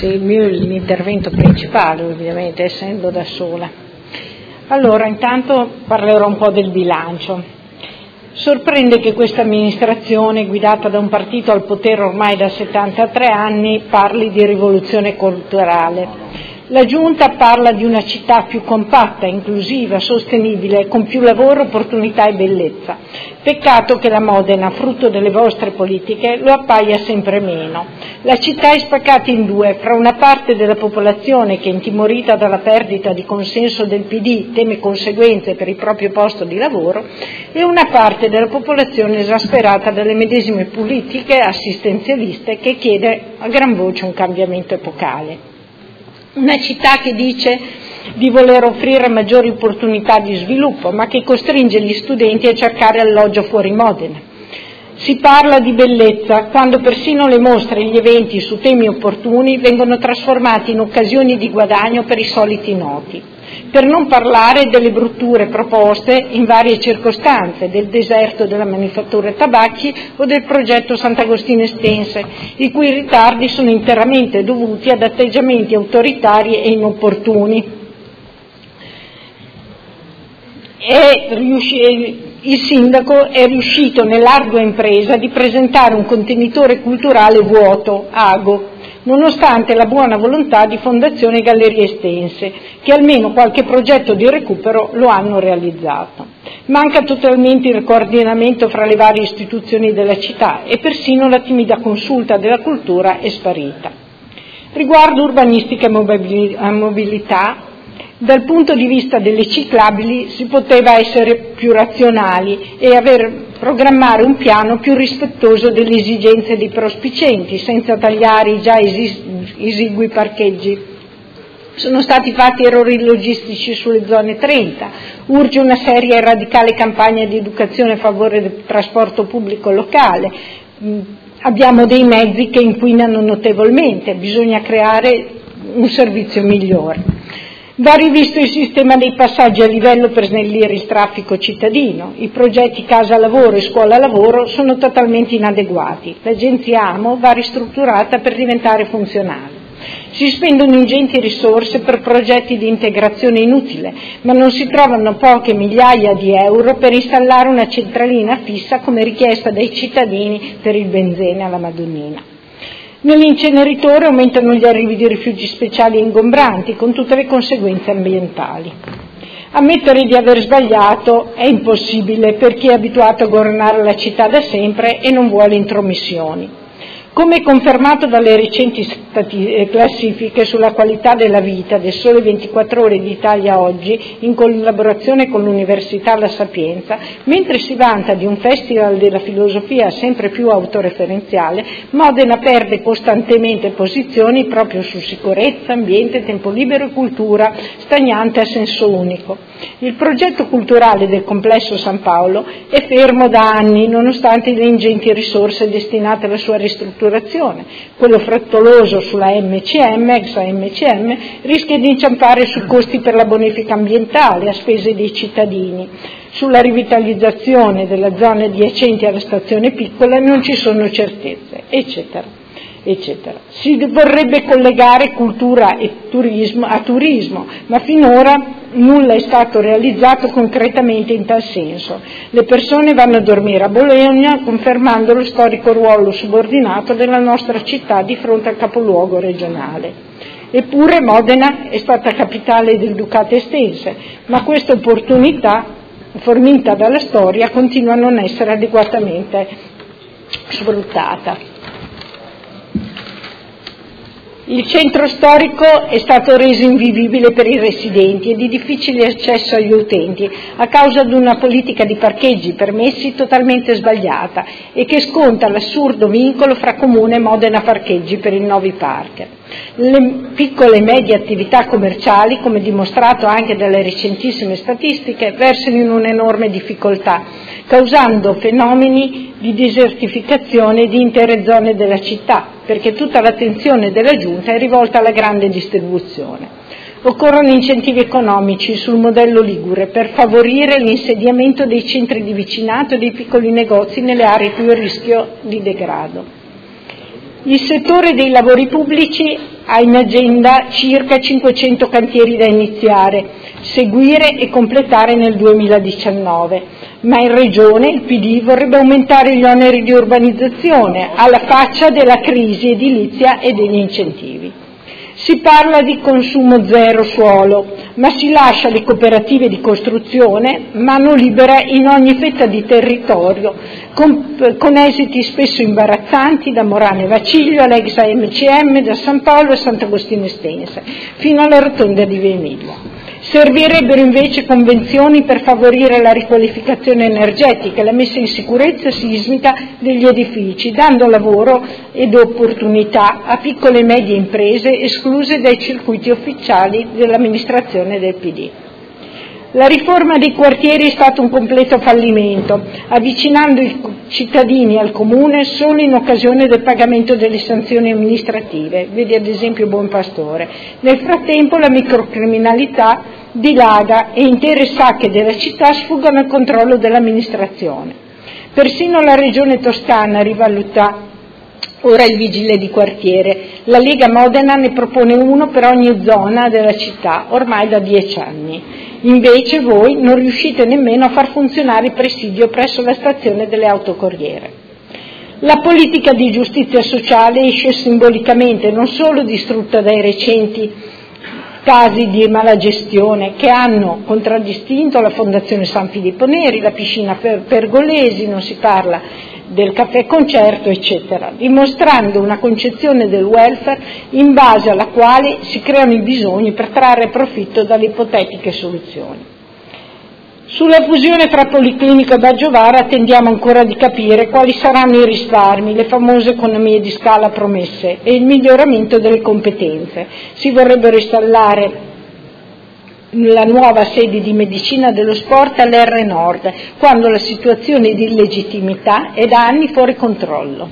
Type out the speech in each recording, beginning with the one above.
Sì, il mio è l'intervento principale, ovviamente, essendo da sola. Allora, intanto parlerò un po' del bilancio. Sorprende che questa amministrazione, guidata da un partito al potere ormai da 73 anni, parli di rivoluzione culturale. La Giunta parla di una città più compatta, inclusiva, sostenibile, con più lavoro, opportunità e bellezza. Peccato che la Modena, frutto delle vostre politiche, lo appaia sempre meno. La città è spaccata in due, fra una parte della popolazione che, intimorita dalla perdita di consenso del PD, teme conseguenze per il proprio posto di lavoro, e una parte della popolazione esasperata dalle medesime politiche assistenzialiste che chiede a gran voce un cambiamento epocale. Una città che dice di voler offrire maggiori opportunità di sviluppo, ma che costringe gli studenti a cercare alloggio fuori Modena. Si parla di bellezza quando persino le mostre e gli eventi su temi opportuni vengono trasformati in occasioni di guadagno per i soliti noti. Per non parlare delle brutture proposte in varie circostanze, del deserto della manifattura tabacchi o del progetto Sant'Agostino Estense, i cui ritardi sono interamente dovuti ad atteggiamenti autoritari e inopportuni. Il sindaco è riuscito nell'ardua impresa di presentare un contenitore culturale vuoto, ago, nonostante la buona volontà di Fondazione Gallerie Estense, che almeno qualche progetto di recupero lo hanno realizzato. Manca totalmente il coordinamento fra le varie istituzioni della città e persino la timida consulta della cultura è sparita. Riguardo urbanistica e mobilità, dal punto di vista delle ciclabili si poteva essere più razionali e programmare un piano più rispettoso delle esigenze dei prospicienti, senza tagliare i già esigui parcheggi. Sono stati fatti errori logistici sulle zone 30, urge una seria e radicale campagna di educazione a favore del trasporto pubblico locale. Abbiamo dei mezzi che inquinano notevolmente, bisogna creare un servizio migliore. Va rivisto il sistema dei passaggi a livello per snellire il traffico cittadino. I progetti casa-lavoro e scuola-lavoro sono totalmente inadeguati. L'agenzia AMO va ristrutturata per diventare funzionale. Si spendono ingenti risorse per progetti di integrazione inutile, ma non si trovano poche migliaia di euro per installare una centralina fissa come richiesta dai cittadini per il benzene alla Madonnina. Nell'inceneritore aumentano gli arrivi di rifiuti speciali e ingombranti, con tutte le conseguenze ambientali. Ammettere di aver sbagliato è impossibile per chi è abituato a governare la città da sempre e non vuole intromissioni. Come confermato dalle recenti classifiche sulla qualità della vita del Sole 24 Ore d'Italia Oggi, in collaborazione con l'Università La Sapienza, mentre si vanta di un festival della filosofia sempre più autoreferenziale, Modena perde costantemente posizioni proprio su sicurezza, ambiente, tempo libero e cultura, stagnante a senso unico. Il progetto culturale del complesso San Paolo è fermo da anni, nonostante le ingenti risorse destinate alla sua ristrutturazione. Quello frettoloso sulla MCM, ex MCM, rischia di inciampare sui costi per la bonifica ambientale a spese dei cittadini. Sulla rivitalizzazione della zona adiacenti alla stazione piccola non ci sono certezze, eccetera. Si vorrebbe collegare cultura e turismo a turismo, ma finora nulla è stato realizzato concretamente in tal senso. Le persone vanno a dormire a Bologna, confermando lo storico ruolo subordinato della nostra città di fronte al capoluogo regionale. Eppure Modena è stata capitale del Ducato Estense, ma questa opportunità, fornita dalla storia, continua a non essere adeguatamente sfruttata. Il centro storico è stato reso invivibile per i residenti e di difficile accesso agli utenti a causa di una politica di parcheggi permessi totalmente sbagliata e che sconta l'assurdo vincolo fra Comune e Modena Parcheggi per il Novi Park. Le piccole e medie attività commerciali, come dimostrato anche dalle recentissime statistiche, versano in un'enorme difficoltà, causando fenomeni di desertificazione di intere zone della città, perché tutta l'attenzione della Giunta è rivolta alla grande distribuzione. Occorrono incentivi economici sul modello ligure per favorire l'insediamento dei centri di vicinato e dei piccoli negozi nelle aree più a rischio di degrado. Il settore dei lavori pubblici ha in agenda circa 500 cantieri da iniziare, seguire e completare nel 2019, ma in Regione il PD vorrebbe aumentare gli oneri di urbanizzazione alla faccia della crisi edilizia e degli incentivi. Si parla di consumo zero suolo, ma si lascia le cooperative di costruzione mano libera in ogni fetta di territorio, con esiti spesso imbarazzanti da Morano e Vaciglio all'ex AMCM, da San Paolo a Sant'Agostino Estense, fino alla rotonda di Via Emilia. Servirebbero invece convenzioni per favorire la riqualificazione energetica e la messa in sicurezza sismica degli edifici, dando lavoro ed opportunità a piccole e medie imprese escluse dai circuiti ufficiali dell'amministrazione del PD. La riforma dei quartieri è stato un completo fallimento, avvicinando i cittadini al comune solo in occasione del pagamento delle sanzioni amministrative, vedi ad esempio Buon Pastore. Nel frattempo la microcriminalità dilaga e intere sacche della città sfuggono al controllo dell'amministrazione. Persino la regione Toscana rivaluta ora il vigile di quartiere. La Lega Modena ne propone uno per ogni zona della città, ormai da 10 anni. Invece voi non riuscite nemmeno a far funzionare il presidio presso la stazione delle autocorriere. La politica di giustizia sociale esce simbolicamente non solo distrutta dai recenti casi di malagestione che hanno contraddistinto la Fondazione San Filippo Neri, la piscina Pergolesi, non si parla del caffè concerto, eccetera, dimostrando una concezione del welfare in base alla quale si creano i bisogni per trarre profitto dalle ipotetiche soluzioni. Sulla fusione fra Policlinico e Baggiovara attendiamo ancora di capire quali saranno i risparmi, le famose economie di scala promesse e il miglioramento delle competenze. Si vorrebbero installare la nuova sede di medicina dello sport all'R Nord, quando la situazione di illegittimità è da anni fuori controllo.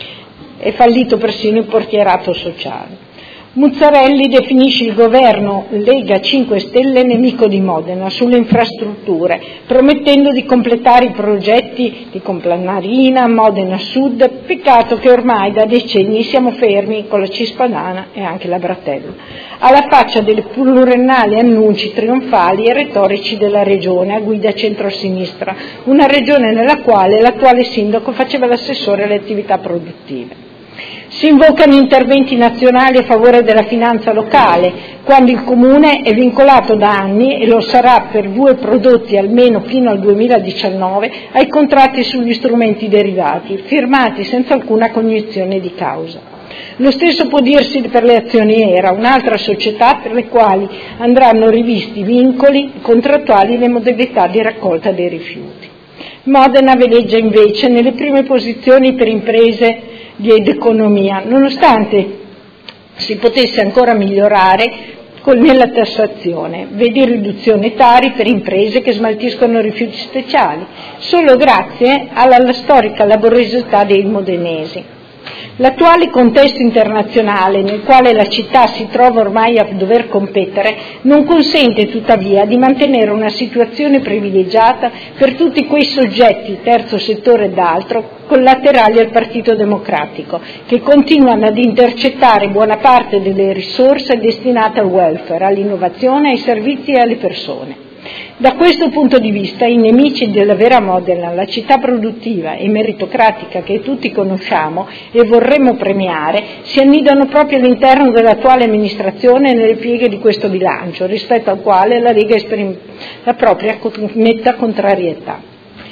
È fallito persino il portierato sociale. Muzzarelli definisce il governo Lega 5 Stelle nemico di Modena sulle infrastrutture, promettendo di completare i progetti di Complanarina, Modena Sud. Peccato che ormai da decenni siamo fermi con la Cispadana e anche la Bratello, alla faccia delle pluriennali annunci trionfali e retorici della regione a guida centrosinistra, una regione nella quale l'attuale sindaco faceva l'assessore alle attività produttive. Si invocano interventi nazionali a favore della finanza locale, quando il Comune è vincolato da anni, e lo sarà per 2 prodotti almeno fino al 2019, ai contratti sugli strumenti derivati, firmati senza alcuna cognizione di causa. Lo stesso può dirsi per le azioni ERA, un'altra società per le quali andranno rivisti i vincoli contrattuali e le modalità di raccolta dei rifiuti. Modena veleggia invece nelle prime posizioni per imprese ed economia, nonostante si potesse ancora migliorare nella tassazione, vedi riduzione tari per imprese che smaltiscono rifiuti speciali, solo grazie alla storica laboriosità dei modenesi. L'attuale contesto internazionale nel quale la città si trova ormai a dover competere non consente tuttavia di mantenere una situazione privilegiata per tutti quei soggetti, terzo settore ed altro, collaterali al Partito Democratico, che continuano ad intercettare buona parte delle risorse destinate al welfare, all'innovazione, ai servizi e alle persone. Da questo punto di vista i nemici della vera Modena, la città produttiva e meritocratica che tutti conosciamo e vorremmo premiare, si annidano proprio all'interno dell'attuale amministrazione e nelle pieghe di questo bilancio, rispetto al quale la Lega esprime la propria netta contrarietà.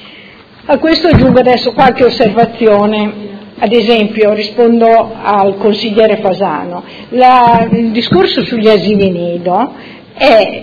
A questo aggiungo adesso qualche osservazione. Ad esempio, rispondo al consigliere Fasano, il discorso sugli asili nido è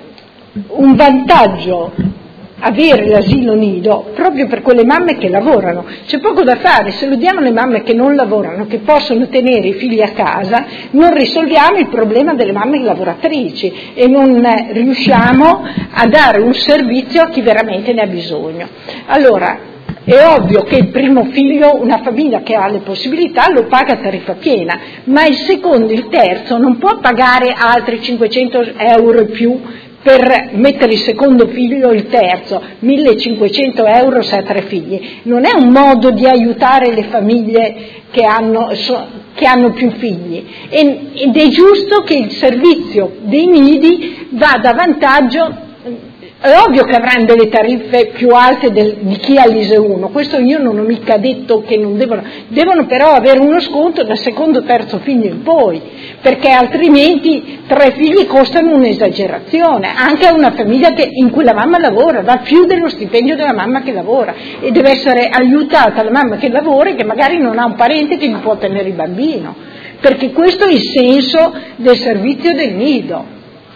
un vantaggio avere l'asilo nido proprio per quelle mamme che lavorano. C'è poco da fare, se lo diamo alle mamme che non lavorano, che possono tenere i figli a casa, non risolviamo il problema delle mamme lavoratrici e non riusciamo a dare un servizio a chi veramente ne ha bisogno. Allora, è ovvio che il primo figlio, una famiglia che ha le possibilità, lo paga a tariffa piena, ma il secondo, il terzo, non può pagare altri 500 euro in più per mettere il secondo figlio, il terzo, 1.500 euro se ha 3 figli. Non è un modo di aiutare le famiglie che che hanno più figli, ed è giusto che il servizio dei nidi vada a vantaggio. È ovvio che avranno delle tariffe più alte di chi ha l'ISEE 1, questo io non ho mica detto che non devono però avere uno sconto dal secondo o terzo figlio in poi, perché altrimenti 3 figli costano un'esagerazione, anche a una famiglia in cui la mamma lavora, va più dello stipendio della mamma che lavora, e deve essere aiutata la mamma che lavora e che magari non ha un parente che gli può tenere il bambino, perché questo è il senso del servizio del nido.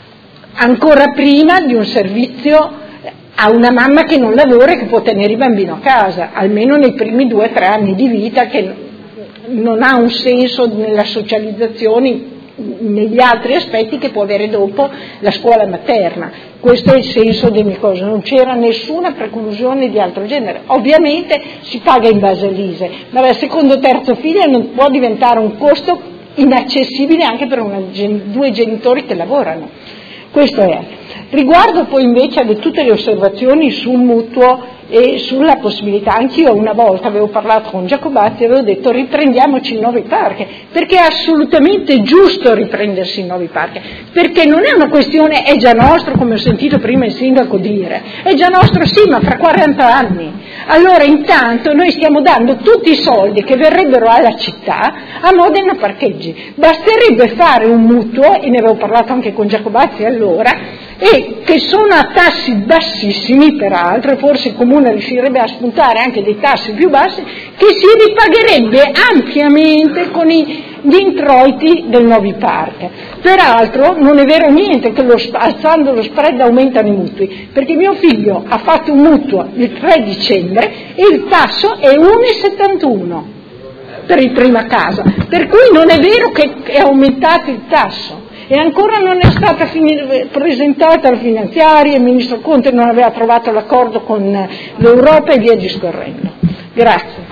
Ancora prima di un servizio a una mamma che non lavora e che può tenere il bambino a casa, almeno nei primi 2 o 3 anni di vita, che non ha un senso nella socializzazione, negli altri aspetti che può avere dopo la scuola materna. Questo è il senso delle mie cose, non c'era nessuna preclusione di altro genere. Ovviamente si paga in base all'ISEE, ma dal secondo o terzo figlio non può diventare un costo inaccessibile anche per 2 genitori che lavorano. Questo è. Riguardo poi invece a tutte le osservazioni sul mutuo e sulla possibilità, anch'io una volta avevo parlato con Giacobazzi e avevo detto riprendiamoci i nuovi parchi, perché è assolutamente giusto riprendersi i nuovi parchi, perché non è una questione è già nostro, come ho sentito prima il sindaco dire, è già nostro sì, ma fra 40 anni. Allora intanto noi stiamo dando tutti i soldi che verrebbero alla città a Modena Parcheggi, basterebbe fare un mutuo, e ne avevo parlato anche con Giacobazzi allora, e che sono a tassi bassissimi peraltro, forse il comune riuscirebbe a spuntare anche dei tassi più bassi, che si ripagherebbe ampiamente con gli introiti del nuovi parchi. Peraltro non è vero niente che alzando lo spread aumentano i mutui, perché mio figlio ha fatto un mutuo il 3 dicembre e il tasso è 1,71 per il prima casa, per cui non è vero che è aumentato il tasso. E ancora non è stata presentata la finanziaria, il ministro Conte non aveva trovato l'accordo con l'Europa e via discorrendo. Grazie.